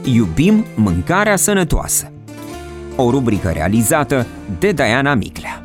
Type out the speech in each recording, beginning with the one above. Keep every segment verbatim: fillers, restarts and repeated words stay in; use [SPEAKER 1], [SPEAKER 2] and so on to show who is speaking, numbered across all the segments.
[SPEAKER 1] Iubim mâncarea sănătoasă. O rubrică realizată de Diana Miclea.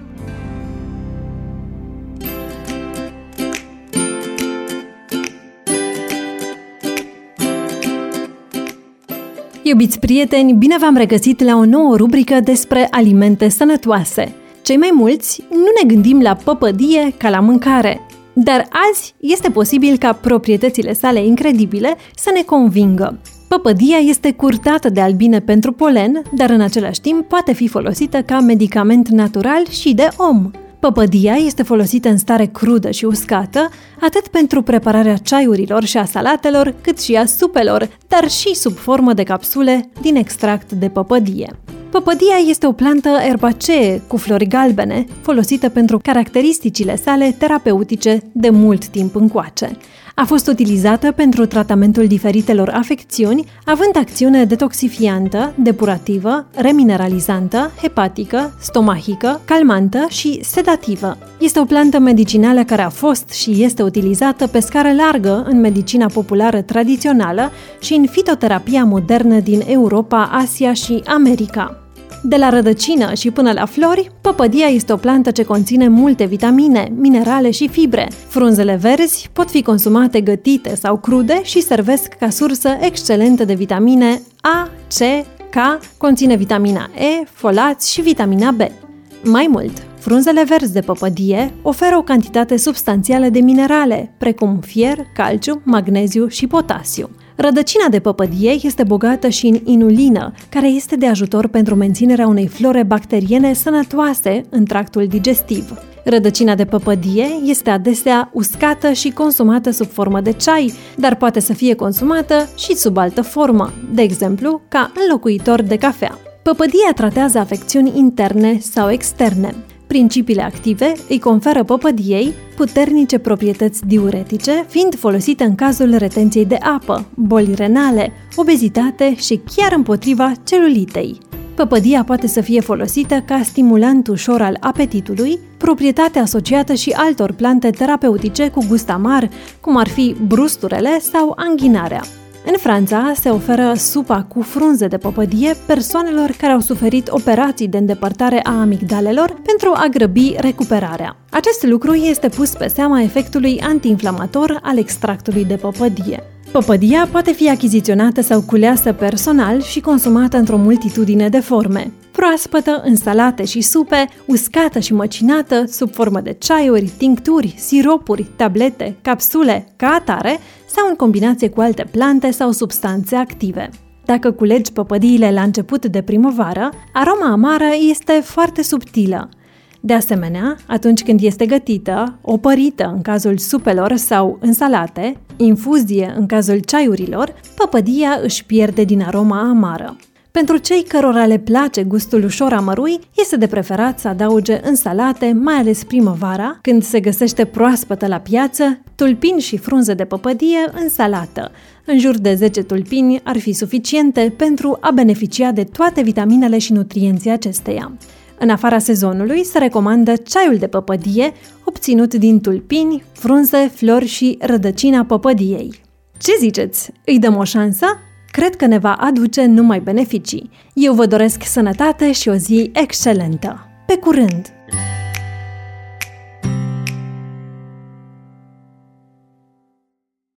[SPEAKER 2] Iubiți prieteni, bine v-am regăsit la o nouă rubrică despre alimente sănătoase. Cei mai mulți nu ne gândim la păpădie ca la mâncare, dar azi este posibil ca proprietățile sale incredibile să ne convingă. Păpădia este curtată de albine pentru polen, dar în același timp poate fi folosită ca medicament natural și de om. Păpădia este folosită în stare crudă și uscată, atât pentru prepararea ceaiurilor și a salatelor, cât și a supelor, dar și sub formă de capsule din extract de păpădie. Păpădia este o plantă erbacee cu flori galbene, folosită pentru caracteristicile sale terapeutice de mult timp încoace. A fost utilizată pentru tratamentul diferitelor afecțiuni, având acțiune detoxifiantă, depurativă, remineralizantă, hepatică, stomahică, calmantă și sedativă. Este o plantă medicinală care a fost și este utilizată pe scară largă în medicina populară tradițională și în fitoterapia modernă din Europa, Asia și America. De la rădăcină și până la flori, păpădia este o plantă ce conține multe vitamine, minerale și fibre. Frunzele verzi pot fi consumate gătite sau crude și servesc ca sursă excelentă de vitamine A, C, K, conține vitamina E, folați și vitamina B. Mai mult, frunzele verzi de păpădie oferă o cantitate substanțială de minerale, precum fier, calciu, magneziu și potasiu. Rădăcina de păpădie este bogată și în inulină, care este de ajutor pentru menținerea unei flore bacteriene sănătoase în tractul digestiv. Rădăcina de păpădie este adesea uscată și consumată sub formă de ceai, dar poate să fie consumată și sub altă formă, de exemplu, ca înlocuitor de cafea. Păpădia tratează afecțiuni interne sau externe. Principiile active îi conferă păpădiei puternice proprietăți diuretice, fiind folosite în cazul retenției de apă, boli renale, obezitate și chiar împotriva celulitei. Păpădia poate să fie folosită ca stimulant ușor al apetitului, proprietate asociată și altor plante terapeutice cu gust amar, cum ar fi brusturele sau anghinarea. În Franța se oferă supa cu frunze de păpădie persoanelor care au suferit operații de îndepărtare a amigdalelor pentru a grăbi recuperarea. Acest lucru este pus pe seama efectului antiinflamator al extractului de păpădie. Păpădia poate fi achiziționată sau culeasă personal și consumată într-o multitudine de forme. Proaspătă, în salate și supe, uscată și măcinată, sub formă de ceaiuri, tincturi, siropuri, tablete, capsule, ca atare, sau în combinație cu alte plante sau substanțe active. Dacă culegi păpădiile la început de primăvară, aroma amară este foarte subtilă. De asemenea, atunci când este gătită, opărită în cazul supelor sau în salate, infuzie în cazul ceaiurilor, păpădia își pierde din aroma amară. Pentru cei cărora le place gustul ușor amărui, este de preferat să adauge în salate, mai ales primăvara, când se găsește proaspătă la piață, tulpini și frunze de păpădie în salată. În jur de zece tulpini ar fi suficiente pentru a beneficia de toate vitaminele și nutrienții acesteia. În afara sezonului se recomandă ceaiul de păpădie, obținut din tulpini, frunze, flori și rădăcina păpădiei. Ce ziceți? Îi dăm o șansă? Cred că ne va aduce numai beneficii. Eu vă doresc sănătate și o zi excelentă. Pe curând!